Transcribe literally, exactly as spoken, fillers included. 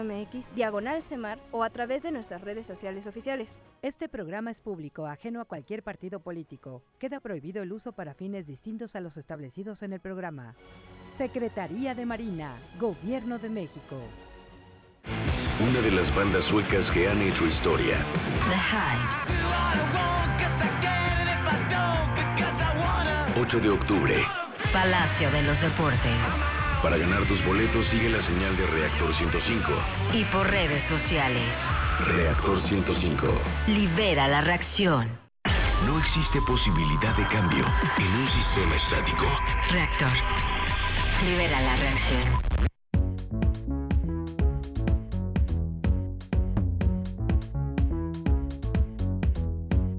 mx, diagonal Semar o a través de nuestras redes sociales oficiales. Este programa es público, ajeno a cualquier partido político. Queda prohibido el uso para fines distintos a los establecidos en el programa. Secretaría de Marina, Gobierno de México. Una de las bandas suecas que han hecho historia. The Hives. ocho de octubre. Palacio de los Deportes. Para ganar tus boletos sigue la señal de Reactor ciento cinco. Y por redes sociales. Reactor ciento cinco. Libera la reacción. No existe posibilidad de cambio en un sistema estático. Reactor. Libera la reacción.